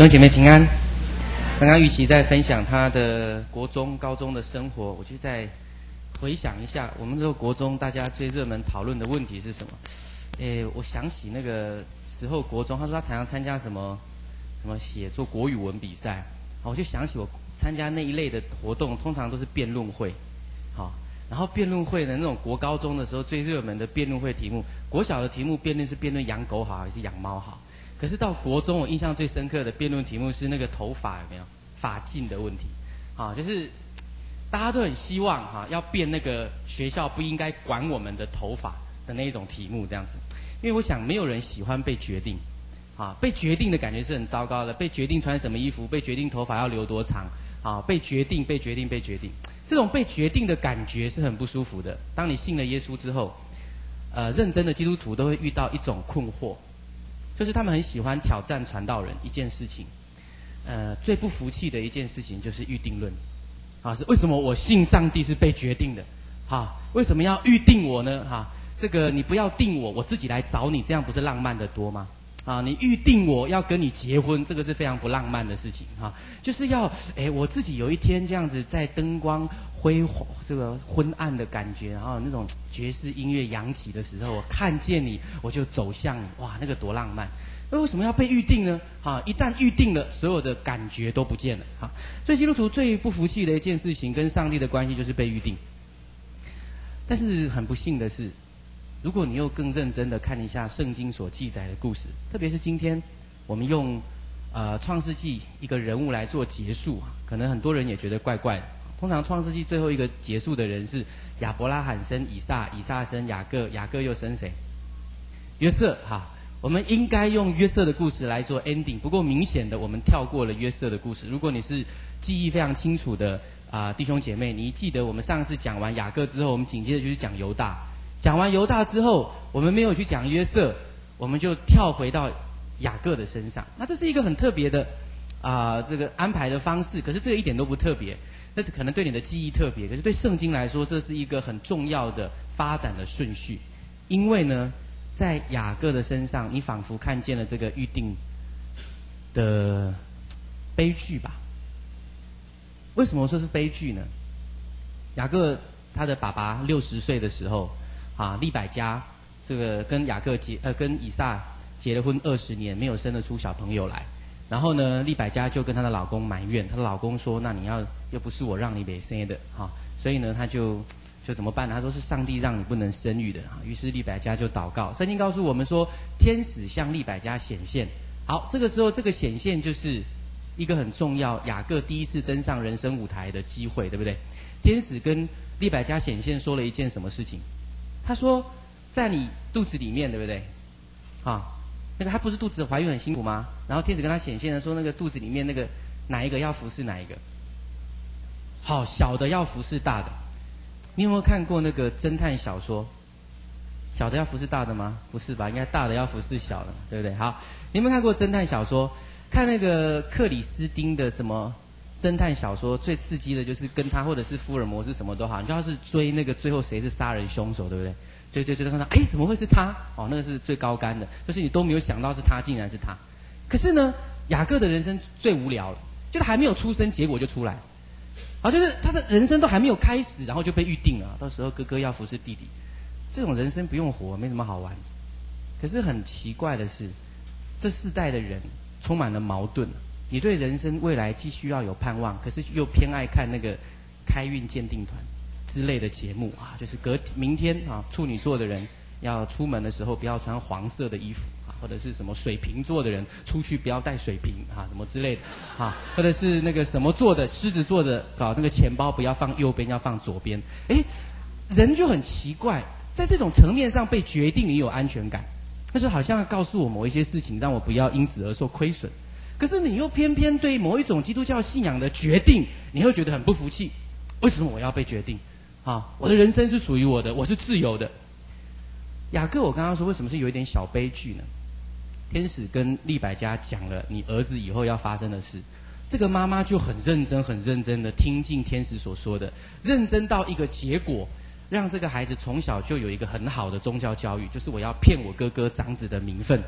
弟兄姐妹平安。刚刚玉琪在分享她的国中、高中的生活，我就在回想一下，我们这个国中大家最热门讨论的问题是什么？我想起那个时候国中，他说他常常参加什么写作国语文比赛，我就想起我参加那一类的活动，通常都是辩论会，好，然后辩论会的那种国高中的时候最热门的辩论会题目，国小的题目辩论是辩论养狗好还是养猫好。可是到国中，我印象最深刻的辩论题目是那个头发有没有发禁的问题，就是大家都很希望要辩那个学校不应该管我们的头发的那一种题目这样子，因为我想没有人喜欢被决定，被决定的感觉是很糟糕的，被决定穿什么衣服，被决定头发要留多长，被决定，这种被决定的感觉是很不舒服的。当你信了耶稣之后，认真的基督徒都会遇到一种困惑。就是他们很喜欢挑战传道人一件事情，最不服气的一件事情就是预定论，是为什么我信上帝是被决定的，为什么要预定我呢？这个你不要定我，我自己来找你，这样不是浪漫的多吗？你预定我要跟你结婚，这个是非常不浪漫的事情，就是要我自己有一天这样子在灯光辉煌这个昏暗的感觉，然后那种爵士音乐扬起的时候，我看见你，我就走向你，哇，那个多浪漫！那为什么要被预定呢？一旦预定了，所有的感觉都不见了，所以基督徒最不服气的一件事情，跟上帝的关系就是被预定。但是很不幸的是，如果你又更认真的看一下圣经所记载的故事，特别是今天我们用创世纪一个人物来做结束，可能很多人也觉得怪怪的。通常创世纪最后一个结束的人是亚伯拉罕生以撒，以撒生雅各，雅各又生谁？约瑟。我们应该用约瑟的故事来做 ending， 不过明显的我们跳过了约瑟的故事。如果你是记忆非常清楚的弟兄姐妹，你记得我们上次讲完雅各之后，我们紧接着就是讲犹大。讲完犹大之后，我们没有去讲约瑟，我们就跳回到雅各的身上。那这是一个很特别的这个安排的方式，可是这个一点都不特别。那是可能对你的记忆特别，可是对圣经来说，这是一个很重要的发展的顺序。因为呢，在雅各的身上，你仿佛看见了这个预定的悲剧吧？为什么说是悲剧呢？雅各他的爸爸60岁的时候，利百加这个跟跟以撒结了婚20年，没有生得出小朋友来。然后呢，利百加就跟她的老公埋怨，她的老公说：“那你又不是我让你没生的，所以呢，他就怎么办呢？他说是上帝让你不能生育的。于是利百加就祷告。圣经告诉我们说，天使向利百加显现。好，这个时候这个显现就是一个很重要，雅各第一次登上人生舞台的机会，对不对？天使跟利百加显现说了一件什么事情？他说，在你肚子里面，对不对？那个他不是肚子怀孕很辛苦吗？然后天使跟他显现的说，那个肚子里面那个哪一个要服侍哪一个？好，小的要服侍大的。你有没有看过那个侦探小说？小的要服侍大的吗？不是吧？应该大的要服侍小的，对不对？好，你有没有看过侦探小说？看那个克里斯汀的什么侦探小说，最刺激的就是跟他或者是福尔摩斯什么都好，你就要是追那个最后谁是杀人凶手，对不对？追看到，怎么会是他？那个是最高竿的，就是你都没有想到是他，竟然是他。可是呢，雅各的人生最无聊了，就是还没有出生，结果就出来，就是他的人生都还没有开始，然后就被预定了。到时候哥哥要服侍弟弟，这种人生不用活，没什么好玩。可是很奇怪的是，这世代的人充满了矛盾。你对人生未来既需要有盼望，可是又偏爱看那个开运鉴定团之类的节目就是明天处女座的人要出门的时候不要穿黄色的衣服或者是什么水瓶座的人出去不要带水瓶什么之类的或者是那个什么座的狮子座的搞那个钱包不要放右边要放左边。人就很奇怪，在这种层面上被决定你有安全感，但是好像告诉我某一些事情让我不要因此而受亏损，可是你又偏偏对某一种基督教信仰的决定你会觉得很不服气。为什么我要被决定？我的人生是属于我的，我是自由的。雅各我刚刚说为什么是有一点小悲剧呢？天使跟利百加讲了你儿子以后要发生的事，这个妈妈就很认真的听进天使所说的，认真到一个结果，让这个孩子从小就有一个很好的宗教教育，就是我要骗我哥哥长子的名分。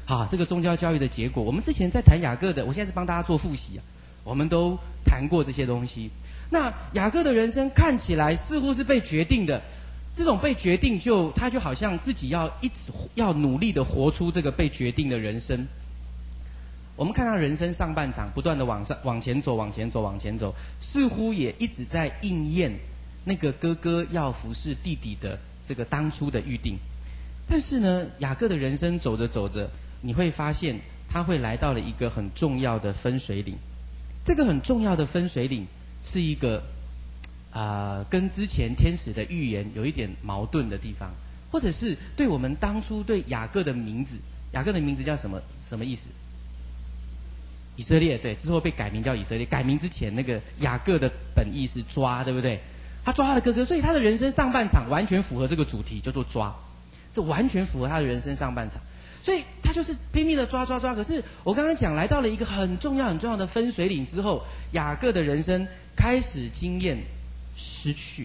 好，这个宗教教育的结果，我们之前在谈雅各的，我现在是帮大家做复习啊，我们都谈过这些东西。那雅各的人生看起来似乎是被决定的，这种被决定他就好像自己要一直要努力的活出这个被决定的人生。我们看到人生上半场不断的往前走，似乎也一直在应验那个哥哥要服侍弟弟的这个当初的预定。但是呢，雅各的人生走着走着，你会发现他会来到了一个很重要的分水岭。这个很重要的分水岭是一个跟之前天使的预言有一点矛盾的地方，或者是对我们当初对雅各的名字叫什么意思？以色列，对，之后被改名叫以色列。改名之前，那个雅各的本意是抓，对不对？他抓他的哥哥，所以他的人生上半场完全符合这个主题，叫做抓。这完全符合他的人生上半场，所以他就是拼命的抓。可是我刚刚讲，来到了一个很重要的分水岭之后，雅各的人生开始经验失去。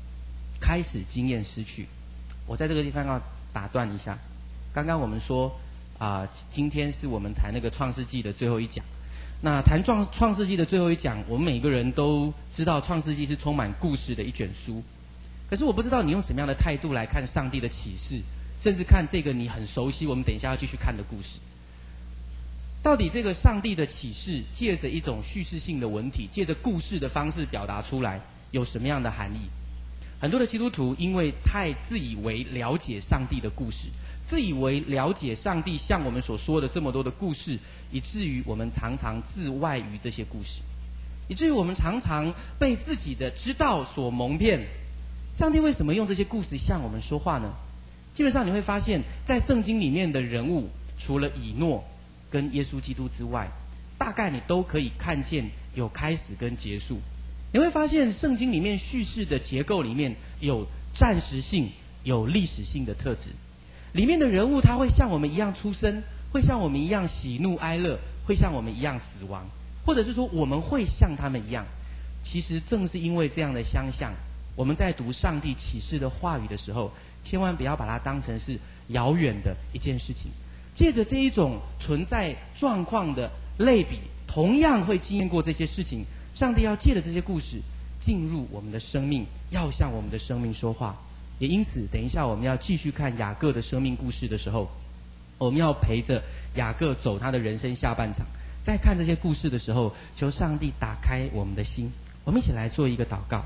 我在这个地方要打断一下。刚刚我们说今天是我们谈那个创世纪的最后一讲。那谈创世纪的最后一讲，我们每个人都知道创世纪是充满故事的一卷书。可是我不知道你用什么样的态度来看上帝的启示，甚至看这个你很熟悉，我们等一下要继续看的故事。到底这个上帝的启示借着一种叙事性的文体，借着故事的方式表达出来，有什么样的含义？很多的基督徒因为太自以为了解上帝的故事，自以为了解上帝像我们所说的这么多的故事，以至于我们常常自外于这些故事，以至于我们常常被自己的知道所蒙骗。上帝为什么用这些故事向我们说话呢？基本上你会发现，在圣经里面的人物，除了以诺跟耶稣基督之外，大概你都可以看见有开始跟结束。你会发现圣经里面叙事的结构里面有暂时性，有历史性的特质。里面的人物他会像我们一样出生，会像我们一样喜怒哀乐，会像我们一样死亡，或者是说我们会像他们一样。其实正是因为这样的相像，我们在读上帝启示的话语的时候，千万不要把它当成是遥远的一件事情。借着这一种存在状况的类比，同样会经验过这些事情，上帝要借着这些故事进入我们的生命，要向我们的生命说话。也因此等一下我们要继续看雅各的生命故事的时候，我们要陪着雅各走他的人生下半场。在看这些故事的时候，求上帝打开我们的心。我们一起来做一个祷告。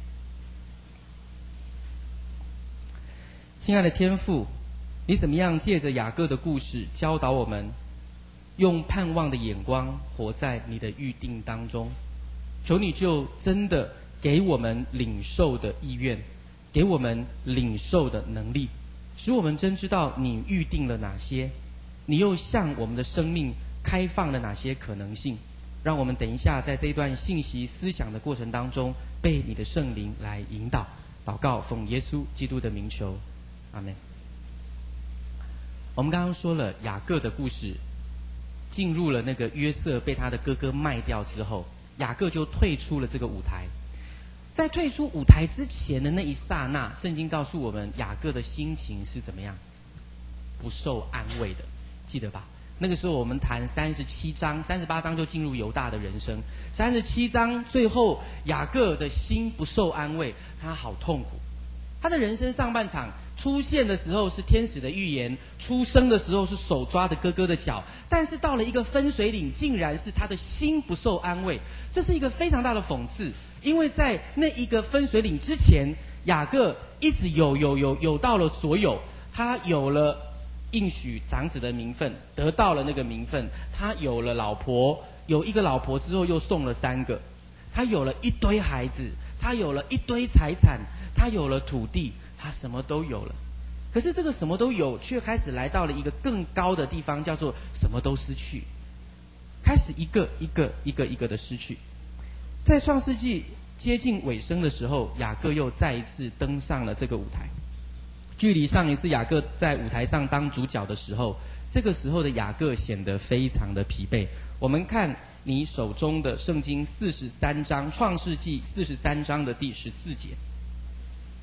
亲爱的天父，你怎么样借着雅各的故事教导我们用盼望的眼光活在你的预定当中？求你就真的给我们领受的意愿，给我们领受的能力，使我们真知道你预定了哪些，你又向我们的生命开放了哪些可能性。让我们等一下在这一段信息思想的过程当中，被你的圣灵来引导。祷告奉耶稣基督的名求，阿们。我们刚刚说了雅各的故事，进入了那个约瑟被他的哥哥卖掉之后，雅各就退出了这个舞台。在退出舞台之前的那一刹那，圣经告诉我们雅各的心情是怎么样？不受安慰的，记得吧？那个时候我们谈37章，38章就进入犹大的人生。37章最后雅各的心不受安慰，他好痛苦。他的人生上半场出现的时候是天使的预言，出生的时候是手抓着哥哥的脚，但是到了一个分水岭，竟然是他的心不受安慰。这是一个非常大的讽刺，因为在那一个分水岭之前，雅各一直有到了所有，他有了应许长子的名分，得到了那个名分，他有了老婆，有一个老婆之后又送了3个，他有了一堆孩子，他有了一堆财产，他有了土地，他什么都有了。可是这个什么都有，却开始来到了一个更高的地方，叫做什么都失去，开始一个的失去。在创世纪接近尾声的时候，雅各又再一次登上了这个舞台。距离上一次雅各在舞台上当主角的时候，这个时候的雅各显得非常的疲惫。我们看你手中的圣经43章，创世纪43章的第14节。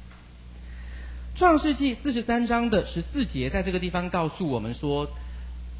创世纪43章的14节在这个地方告诉我们说，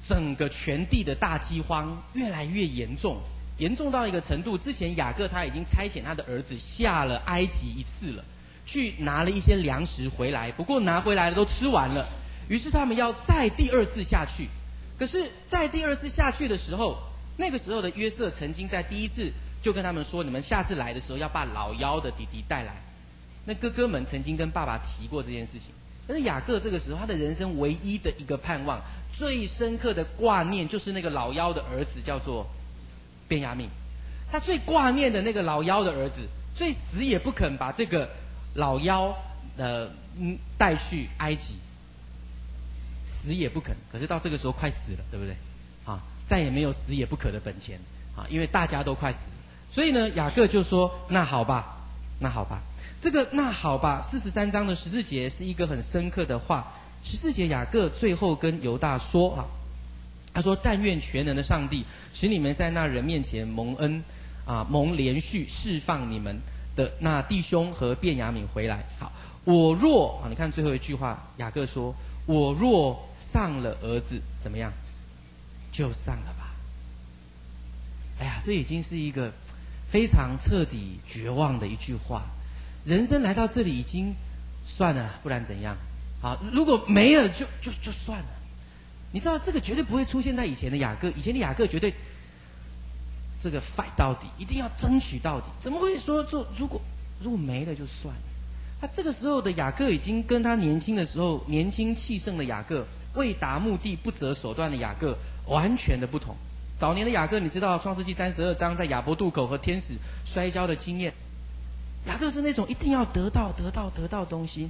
整个全地的大饥荒越来越严重，严重到一个程度，之前雅各他已经差遣他的儿子下了埃及一次了，去拿了一些粮食回来，不过拿回来的都吃完了，于是他们要再第二次下去。可是在第二次下去的时候，那个时候的约瑟曾经在第一次就跟他们说，你们下次来的时候要把老幺的弟弟带来。那哥哥们曾经跟爸爸提过这件事情，但是雅各这个时候他的人生唯一的一个盼望，最深刻的挂念就是那个老幺的儿子叫做便雅悯。他最挂念的那个老幺的儿子，最死也不肯把这个老幺带去埃及，死也不肯。可是到这个时候快死了，对不对？啊，再也没有死也不可的本钱啊，因为大家都快死了。所以呢，雅各就说：“那好吧，那好吧。”这个那好吧，43章的14节是一个很深刻的话。14节雅各最后跟犹大说啊，他说：“但愿全能的上帝使你们在那人面前蒙恩啊，蒙连续释放你们的那弟兄和便雅悯回来。好，我若啊，你看最后一句话，雅各说：我若丧了儿子，怎么样？就丧了吧。哎呀，这已经是一个非常彻底绝望的一句话。人生来到这里已经算了，不然怎样？好，如果没了就算了。你知道这个绝对不会出现在以前的雅各，以前的雅各绝对这个 fight 到底，一定要争取到底。怎么会说如果没了就算了？他这个时候的雅各已经跟他年轻的时候年轻气盛的雅各，为达目的不择手段的雅各完全的不同。早年的雅各，你知道创世纪32章在亚伯渡口和天使摔跤的经验，雅各是那种一定要得到东西。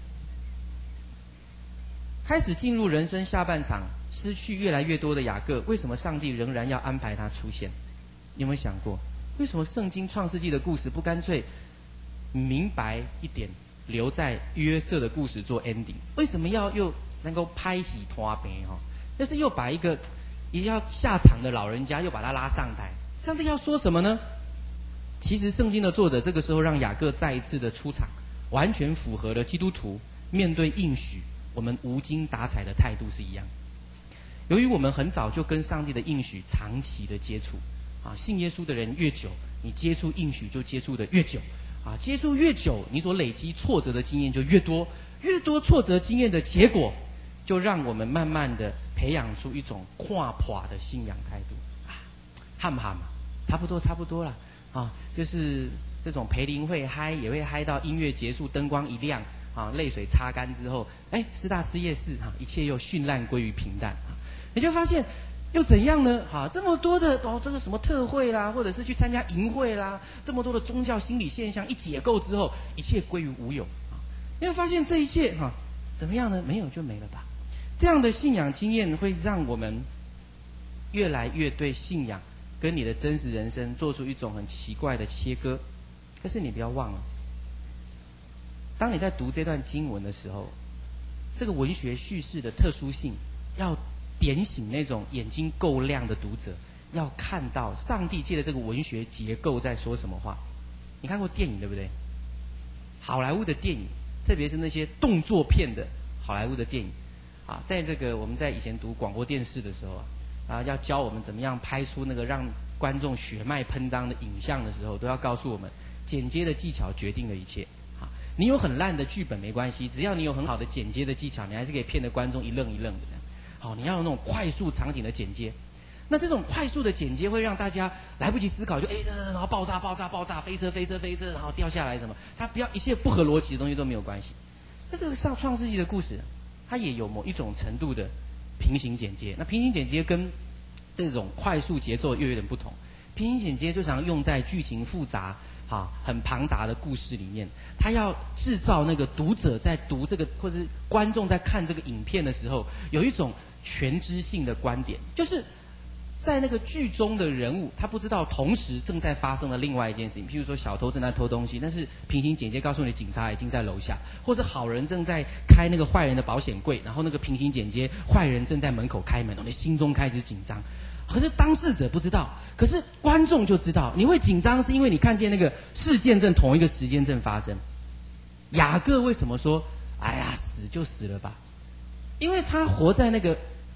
开始进入人生下半场，失去越来越多的雅各，为什么上帝仍然要安排他出现？你有没有想过，为什么圣经创世纪的故事不干脆明白一点，留在约瑟的故事做 ending？ 为什么要又能够拍戏拖病哈？就是又把一个要下场的老人家又把他拉上台，上帝要说什么呢？其实圣经的作者这个时候让雅各再一次的出场，完全符合了基督徒面对应许我们无精打采的态度是一样。由于我们很早就跟上帝的应许长期的接触啊，信耶稣的人越久，你接触应许就接触的越久啊，接触越久，你所累积挫折的经验就越多，越多挫折经验的结果，就让我们慢慢的培养出一种跨破的信仰态度啊，喊不喊嘛？差不多了啊，就是这种培灵会嗨，也会嗨到音乐结束，灯光一亮啊，泪水擦干之后，师大师夜市啊，一切又绚烂归于平淡啊，你就发现又怎样呢？好，这么多的这个什么特会啦，或者是去参加营会啦，这么多的宗教心理现象一解构之后，一切归于无有啊！你会发现这一切怎么样呢？没有就没了吧。这样的信仰经验会让我们越来越对信仰跟你的真实人生做出一种很奇怪的切割。可是你不要忘了，当你在读这段经文的时候，这个文学叙事的特殊性要点醒那种眼睛够亮的读者，要看到上帝借的这个文学结构在说什么话。你看过电影对不对？好莱坞的电影，特别是那些动作片的好莱坞的电影啊，在这个我们在以前读广播电视的时候啊，要教我们怎么样拍出那个让观众血脉喷张的影像的时候，都要告诉我们，剪接的技巧决定了一切。你有很烂的剧本没关系，只要你有很好的剪接的技巧，你还是可以骗得观众一愣一愣的。好，你要有那种快速场景的剪接，那这种快速的剪接会让大家来不及思考，就然后爆炸，飞车，然后掉下来什么，它不要一切不合逻辑的东西都没有关系。那这个上创世纪的故事，它也有某一种程度的平行剪接。那平行剪接跟这种快速节奏又有点不同。平行剪接就常用在剧情复杂很庞杂的故事里面，他要制造那个读者在读这个，或者是观众在看这个影片的时候，有一种全知性的观点，就是在那个剧中的人物，他不知道同时正在发生的另外一件事情。譬如说小偷正在偷东西，但是平行剪接告诉你警察已经在楼下，或是好人正在开那个坏人的保险柜，然后那个平行剪接坏人正在门口开门，你心中开始紧张。可是当事者不知道，可是观众就知道。你会紧张是因为你看见那个事件正同一个时间正发生。雅各为什么说死就死了吧？因为他活在那个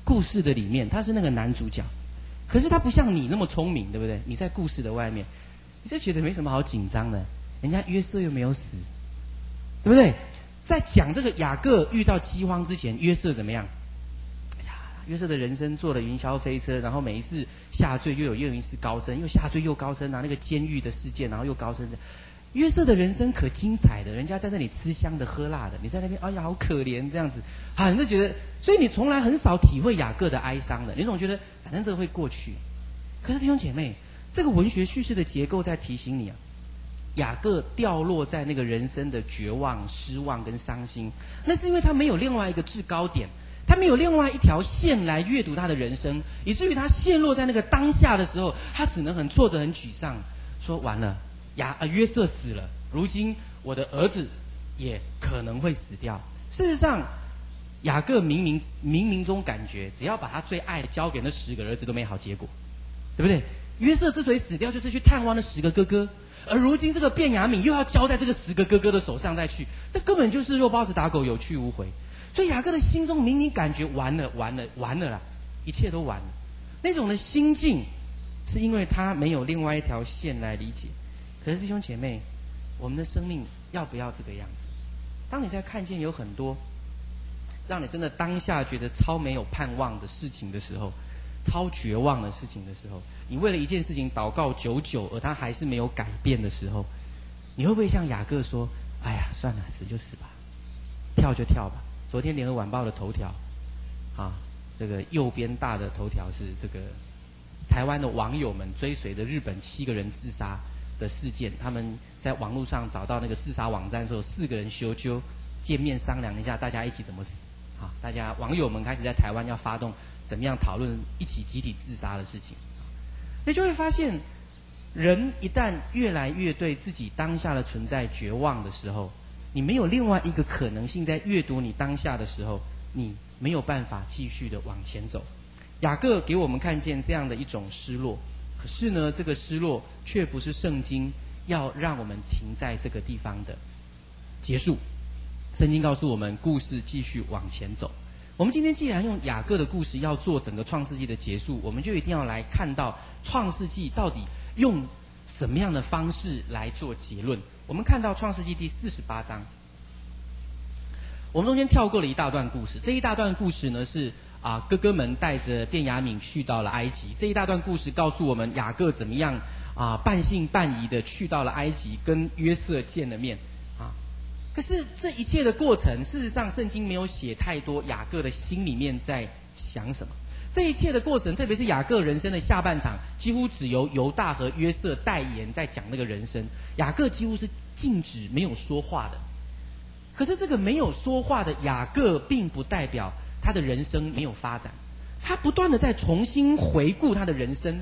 故事的里面，他是那个男主角，可是他不像你那么聪明，对不对？你在故事的外面，你就觉得没什么好紧张的，人家约瑟又没有死，对不对？在讲这个雅各遇到饥荒之前，约瑟怎么样？约瑟的人生坐了云霄飞车，然后每一次下坠又一次高升，又下坠又高升，然后那个监狱的事件，然后又高升。约瑟的人生可精彩的，人家在那里吃香的喝辣的，你在那边哎呀好可怜这样子，你就觉得，所以你从来很少体会雅各的哀伤的，你总觉得反正这个会过去。可是弟兄姐妹，这个文学叙事的结构在提醒你啊，雅各掉落在那个人生的绝望、失望跟伤心，那是因为他没有另外一个制高点。他没有另外一条线来阅读他的人生，以至于他陷落在那个当下的时候，他只能很挫折、很沮丧，说完了，约瑟死了，如今我的儿子也可能会死掉。事实上，雅各冥冥中感觉，只要把他最爱的交给那10个儿子都没好结果，对不对？约瑟之所以死掉，就是去探望那10个哥哥，而如今这个便雅悯又要交在这个10个哥哥的手上再去，这根本就是肉包子打狗，有去无回。所以雅各的心中明明感觉完了啦，一切都完了。那种的心境，是因为他没有另外一条线来理解。可是弟兄姐妹，我们的生命要不要这个样子？当你在看见有很多让你真的当下觉得超没有盼望的事情的时候，超绝望的事情的时候，你为了一件事情祷告久久，而他还是没有改变的时候，你会不会像雅各说：“哎呀，算了，死就死吧，跳就跳吧。”昨天联合晚报的头条，这个右边大的头条是这个台湾的网友们追随的日本7个人自杀的事件，他们在网络上找到那个自杀网站，说4个人修纠见面商量一下，大家一起怎么死。大家网友们开始在台湾要发动怎么样讨论一起集体自杀的事情。你就会发现，人一旦越来越对自己当下的存在绝望的时候，你没有另外一个可能性，在阅读你当下的时候，你没有办法继续的往前走。雅各给我们看见这样的一种失落，可是呢，这个失落却不是圣经要让我们停在这个地方的结束。圣经告诉我们，故事继续往前走。我们今天既然用雅各的故事要做整个创世纪的结束，我们就一定要来看到创世纪到底用什么样的方式来做结论。我们看到创世纪第48章，我们中间跳过了一大段故事。这一大段故事呢是哥哥们带着便雅悯去到了埃及。这一大段故事告诉我们雅各怎么样半信半疑的去到了埃及，跟约瑟见了面可是这一切的过程，事实上圣经没有写太多雅各的心里面在想什么。这一切的过程，特别是雅各人生的下半场，几乎只由犹大和约瑟代言在讲那个人生。雅各几乎是静止没有说话的。可是这个没有说话的雅各，并不代表他的人生没有发展。他不断的在重新回顾他的人生，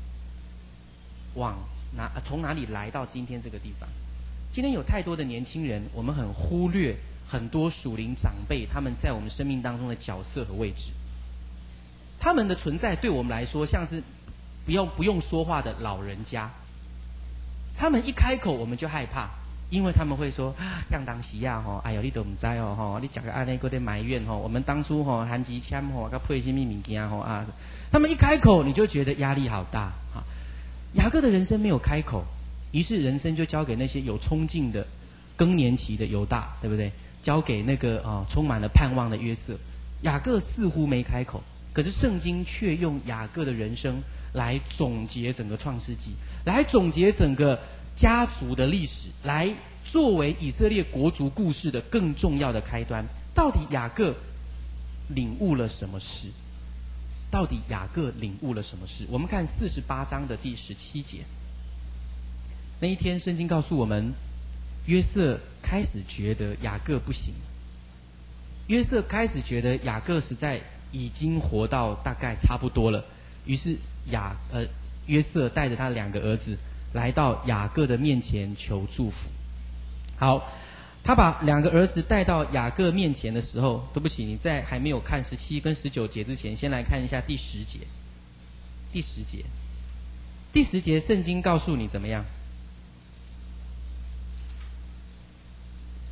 从哪里来到今天这个地方。今天有太多的年轻人，我们很忽略很多属灵长辈他们在我们生命当中的角色和位置。他们的存在对我们来说像是不用说话的老人家。他们一开口我们就害怕，因为他们会说样当时哎呦你都不知你讲个安内个在埋怨我们当初韩吉枪跟配什么物件他们一开口你就觉得压力好大雅各的人生没有开口，于是人生就交给那些有冲劲的更年期的犹大，对不对？交给那个充满了盼望的约瑟。雅各似乎没开口，可是圣经却用雅各的人生来总结整个创世纪，来总结整个家族的历史，来作为以色列国族故事的更重要的开端。到底雅各领悟了什么事？到底雅各领悟了什么事？我们看48章的第17节。那一天圣经告诉我们，约瑟开始觉得雅各不行，约瑟开始觉得雅各实在已经活到大概差不多了，于是约瑟带着他2个儿子来到雅各的面前求祝福。好，他把2个儿子带到雅各面前的时候，对不起，你在还没有看17跟19节之前，先来看一下第10节。第10节圣经告诉你怎么样？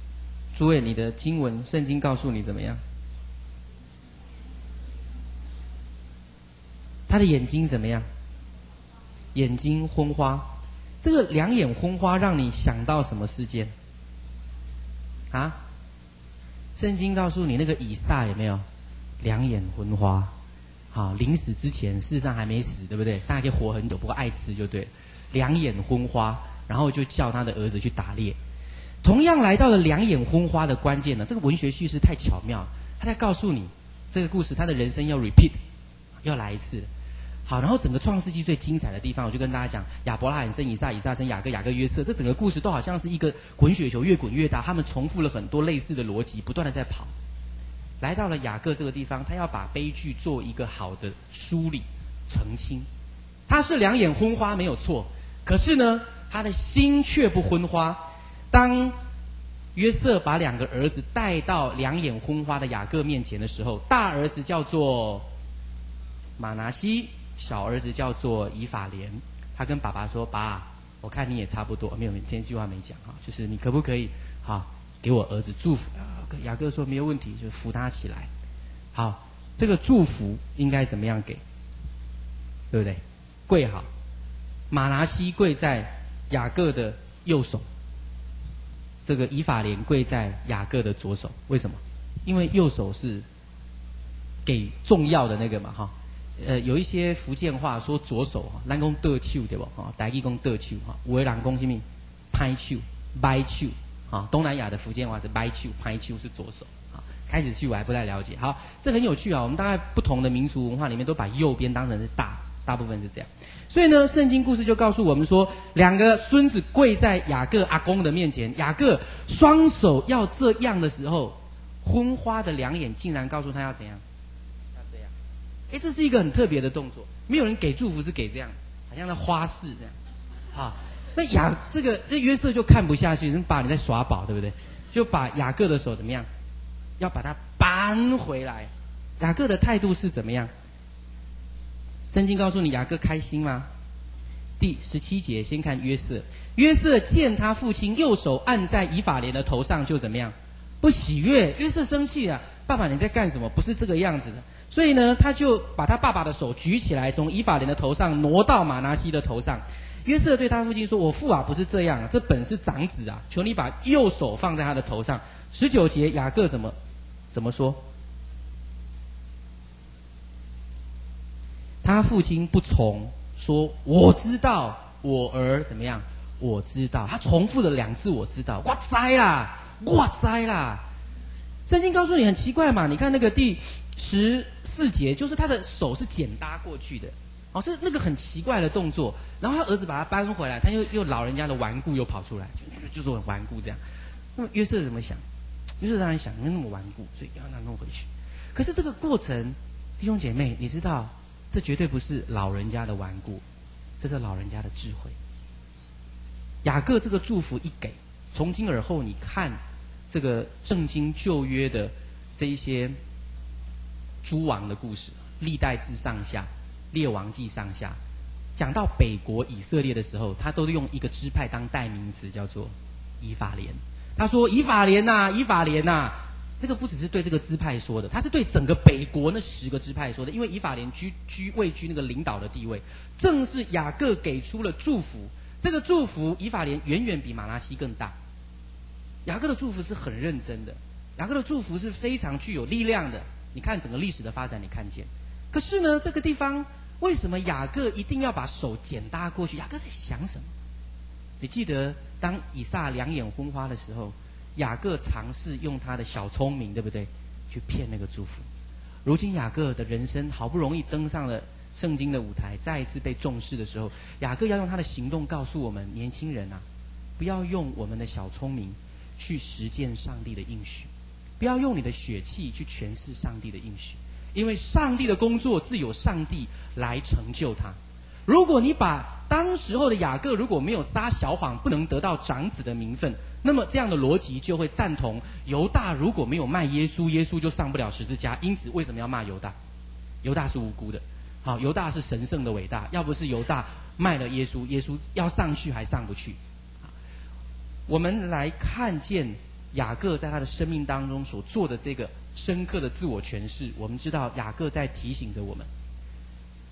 诸位，你的经文圣经告诉你怎么样？ 他的眼睛怎么样？眼睛昏花。这个两眼昏花让你想到什么事件？啊？圣经告诉你那个以撒有没有两眼昏花？好，临死之前事实上还没死，对不对？大家可以活很久，不过爱吃就对了。两眼昏花，然后就叫他的儿子去打猎。同样来到了两眼昏花的关键呢，这个文学叙事太巧妙了，他在告诉你这个故事，他的人生要 repeat， 要来一次。好，然后整个创世纪最精彩的地方，我就跟大家讲，亚伯拉罕生以撒，以撒生雅各，雅各约瑟，这整个故事都好像是一个滚雪球，越滚越大，他们重复了很多类似的逻辑，不断的在跑。来到了雅各这个地方，他要把悲剧做一个好的梳理澄清。他是两眼昏花没有错，可是呢，他的心却不昏花。当约瑟把两个儿子带到两眼昏花的雅各面前的时候，大儿子叫做马拿西，小儿子叫做以法莲。他跟爸爸说：“爸，我看你也差不多。”没有，今天这句话没讲哈，就是你可不可以好给我儿子祝福？雅各说没有问题，就扶他起来。好，这个祝福应该怎么样给？对不对？跪好，马拿西跪在雅各的右手，这个以法莲跪在雅各的左手。为什么？因为右手是给重要的那个嘛，哈。有一些福建话说左手哈，咱讲倒手对不？哈，台语讲倒手哈，有的人讲什么？歹手、歹手啊，东南亚的福建话是歹手、歹手是左手啊。开始去我还不太了解，好，这很有趣啊。我们大概不同的民族文化里面都把右边当成是大部分是这样。所以呢，圣经故事就告诉我们说，两个孙子跪在雅各阿公的面前，雅各双手要这样的时候，昏花的两眼竟然告诉他要怎样？要这样。这是一个很特别的动作，没有人给祝福是给这样，好像在花式这样。好，那约瑟就看不下去，爸你在耍宝对不对？就把雅各的手怎么样？要把它扳回来。雅各的态度是怎么样？圣经告诉你雅各开心吗？第17节先看约瑟。约瑟见他父亲右手按在以法莲的头上，就怎么样？不喜悦。约瑟生气啊，爸爸你在干什么？不是这个样子的。所以呢，他就把他爸爸的手举起来，从以法莲的头上挪到马拿西的头上。约瑟对他父亲说：“我父啊，不是这样啊，这本是长子啊，求你把右手放在他的头上。”19节雅各怎么说？他父亲不从，说：“我知道，我儿怎么样？我知道。”他重复了2次，我知道。我知啦，我知啦。圣经告诉你很奇怪嘛，你看那个第14节，就是他的手是剪搭过去的。是那个很奇怪的动作，然后他儿子把他搬回来，他又老人家的顽固又跑出来，就是很顽固这样。那么约瑟怎么想？约瑟当然想，因为那么顽固，所以要他弄回去。可是这个过程，弟兄姐妹，你知道，这绝对不是老人家的顽固，这是老人家的智慧。雅各这个祝福一给，从今而后，你看这个圣经旧约的这一些诸王的故事，历代志上下。列王记上下，讲到北国以色列的时候，他都用一个支派当代名词，叫做以法莲。他说：“以法莲呐，以法莲呐。”那个不只是对这个支派说的，他是对整个北国那10个支派说的。因为以法莲位居那个领导的地位，正是雅各给出了祝福。这个祝福，以法莲远远比马拿西更大。雅各的祝福是很认真的，雅各的祝福是非常具有力量的。你看整个历史的发展，你看见。可是呢，这个地方。为什么雅各一定要把手剪搭过去？雅各在想什么？你记得当以撒两眼昏花的时候，雅各尝试用他的小聪明，对不对？去骗那个祝福。如今雅各的人生好不容易登上了圣经的舞台，再一次被重视的时候，雅各要用他的行动告诉我们年轻人啊，不要用我们的小聪明去实践上帝的应许，不要用你的血气去诠释上帝的应许。因为上帝的工作自有上帝来成就他。如果你把当时候的雅各如果没有撒小谎，不能得到长子的名分，那么这样的逻辑就会赞同犹大如果没有卖耶稣，耶稣就上不了十字架。因此为什么要骂犹大？犹大是无辜的。好，犹大是神圣的伟大，要不是犹大卖了耶稣，耶稣要上去还上不去。我们来看见雅各在他的生命当中所做的这个深刻的自我诠释，我们知道雅各在提醒着我们，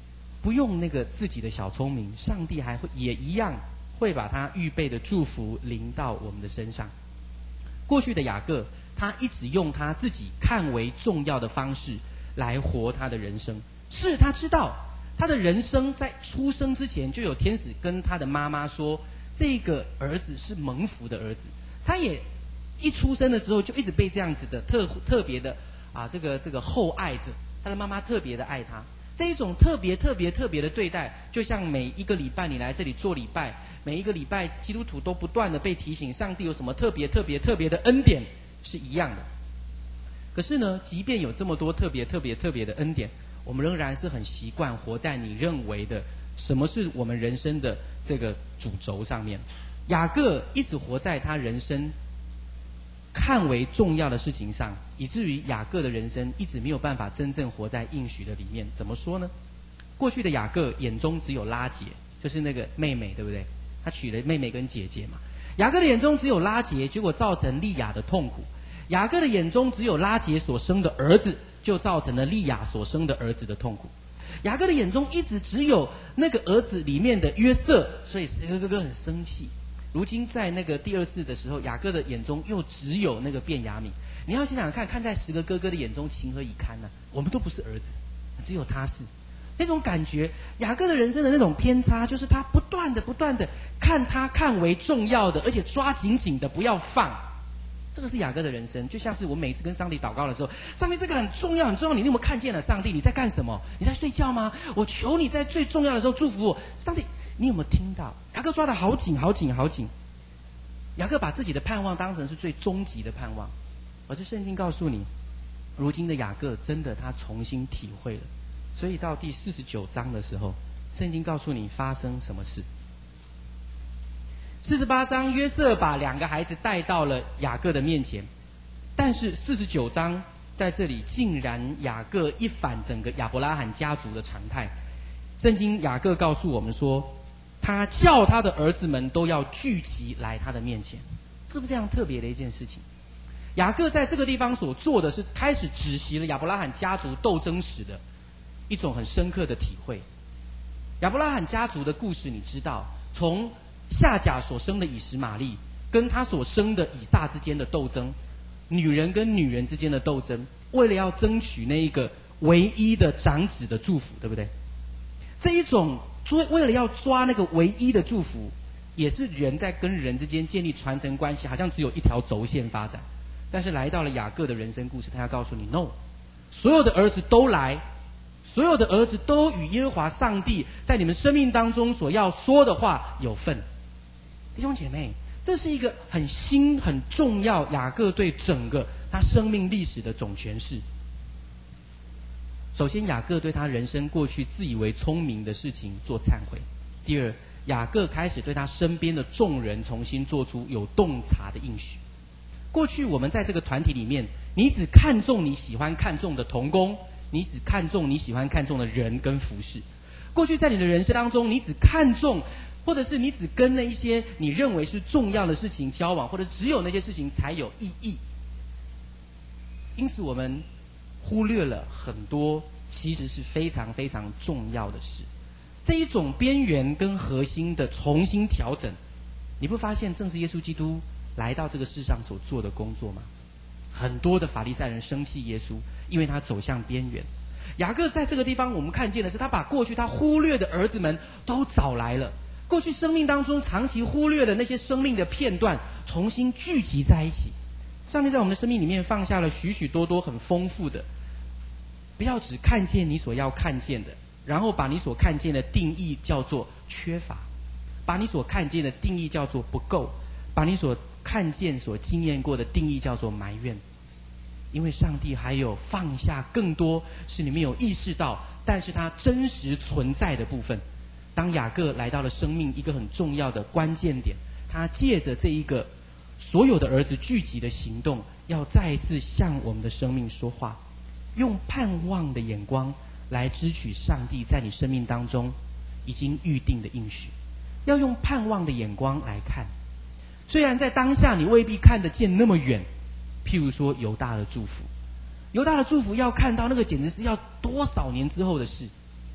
不用那个自己的小聪明，上帝也一样会把他预备的祝福临到我们的身上。过去的雅各，他一直用他自己看为重要的方式来活他的人生。是他知道他的人生在出生之前就有天使跟他的妈妈说，这个儿子是蒙福的儿子。他也一出生的时候就一直被这样子的特别的这个厚爱着，他的妈妈特别的爱他。这一种特别的对待，就像每一个礼拜你来这里做礼拜，每一个礼拜基督徒都不断的被提醒上帝有什么特别的恩典是一样的。可是呢，即便有这么多特别的恩典，我们仍然是很习惯活在你认为的什么是我们人生的这个主轴上面。雅各一直活在他人生看为重要的事情上，以至于雅各的人生一直没有办法真正活在应许的里面。怎么说呢？过去的雅各眼中只有拉结，就是那个妹妹，对不对？他娶了妹妹跟姐姐嘛。雅各的眼中只有拉结，结果造成利亚的痛苦。雅各的眼中只有拉结所生的儿子，就造成了利亚所生的儿子的痛苦。雅各的眼中一直只有那个儿子里面的约瑟，所以十个哥哥很生气。如今在那个第二次的时候，雅各的眼中又只有那个便雅悯。你要想想看，看在10个哥哥的眼中情何以堪呢？我们都不是儿子，只有他是。那种感觉，雅各的人生的那种偏差，就是他不断的看他看为重要的，而且抓紧紧的不要放。这个是雅各的人生，就像是我每次跟上帝祷告的时候，上帝这个很重要，你有没有看见了？上帝，你在干什么？你在睡觉吗？我求你在最重要的时候祝福我。上帝，你有没有听到？雅各抓得好紧。雅各把自己的盼望当成是最终极的盼望，而是圣经告诉你，如今的雅各真的他重新体会了。所以到第49章的时候，圣经告诉你发生什么事。48章，约瑟把2个孩子带到了雅各的面前，但是49章在这里竟然雅各一反整个亚伯拉罕家族的常态。圣经雅各告诉我们说，他叫他的儿子们都要聚集来他的面前。这个是非常特别的一件事情。雅各在这个地方所做的是开始指习了亚伯拉罕家族斗争史的一种很深刻的体会。亚伯拉罕家族的故事你知道，从夏甲所生的以实玛利跟他所生的以撒之间的斗争，女人跟女人之间的斗争，为了要争取那一个唯一的长子的祝福，对不对？这一种为了要抓那个唯一的祝福，也是人在跟人之间建立传承关系，好像只有一条轴线发展。但是来到了雅各的人生故事，他要告诉你 ，no， 所有的儿子都来，所有的儿子都与耶和华上帝在你们生命当中所要说的话有份。弟兄姐妹，这是一个很新很重要雅各对整个他生命历史的总诠释。首先，雅各对他人生过去自以为聪明的事情做忏悔。第二，雅各开始对他身边的众人重新做出有洞察的应许。过去我们在这个团体里面，你只看重你喜欢看重的同工，你只看重你喜欢看重的人跟服事。过去在你的人生当中，你只看重，或者是你只跟那一些你认为是重要的事情交往，或者只有那些事情才有意义。因此我们忽略了很多其实是非常非常重要的事。这一种边缘跟核心的重新调整，你不发现正是耶稣基督来到这个世上所做的工作吗？很多的法利赛人生气耶稣，因为他走向边缘。雅各在这个地方我们看见的是，他把过去他忽略的儿子们都找来了，过去生命当中长期忽略的那些生命的片段重新聚集在一起。上帝在我们的生命里面放下了许许多多很丰富的，不要只看见你所要看见的，然后把你所看见的定义叫做缺乏，把你所看见的定义叫做不够，把你所看见所经验过的定义叫做埋怨。因为上帝还有放下更多是你没有意识到，但是它真实存在的部分。当雅各来到了生命一个很重要的关键点，他借着这一个所有的儿子聚集的行动，要再一次向我们的生命说话，用盼望的眼光来支取上帝在你生命当中已经预定的应许，要用盼望的眼光来看。虽然在当下你未必看得见那么远，譬如说犹大的祝福，犹大的祝福要看到那个简直是要多少年之后的事。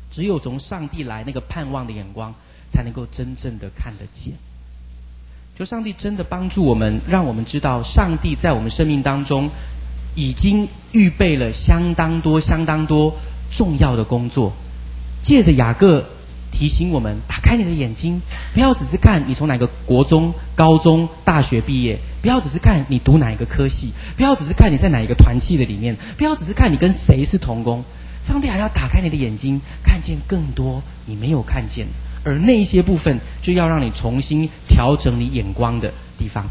只有从上帝来那个盼望的眼光，才能够真正的看得见。求上帝真的帮助我们，让我们知道上帝在我们生命当中已经预备了相当多重要的工作。借着雅各提醒我们，打开你的眼睛，不要只是看你从哪个国中、高中、大学毕业，不要只是看你读哪一个科系，不要只是看你在哪一个团契的里面，不要只是看你跟谁是同工。上帝还要打开你的眼睛，看见更多你没有看见，而那些部分就要让你重新调整你眼光的地方。